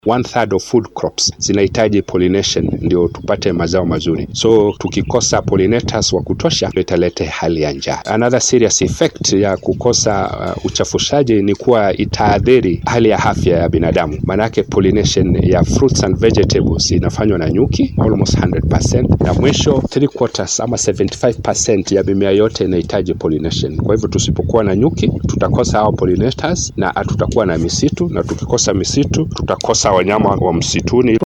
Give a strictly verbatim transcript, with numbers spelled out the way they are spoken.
One third of food crops zinahitaji pollination ndio tupate mazao mazuri. So tukikosa pollinators wa kutosha italeta hali ya njaa. Another serious effect ya kukosa uh, uchafushaji ni kuwa itaadhiri hali ya afya ya binadamu. Manake pollination ya fruits and vegetables inafanywa na nyuki almost one hundred percent, na mwisho three quarters ama seventy-five percent ya mimea yote inahitaji pollination. Kwa hivyo tusipokuwa na nyuki tutakosa hao pollinators na hatutakuwa na misitu, na tukikosa misitu tutakosa wanyama wa msituni.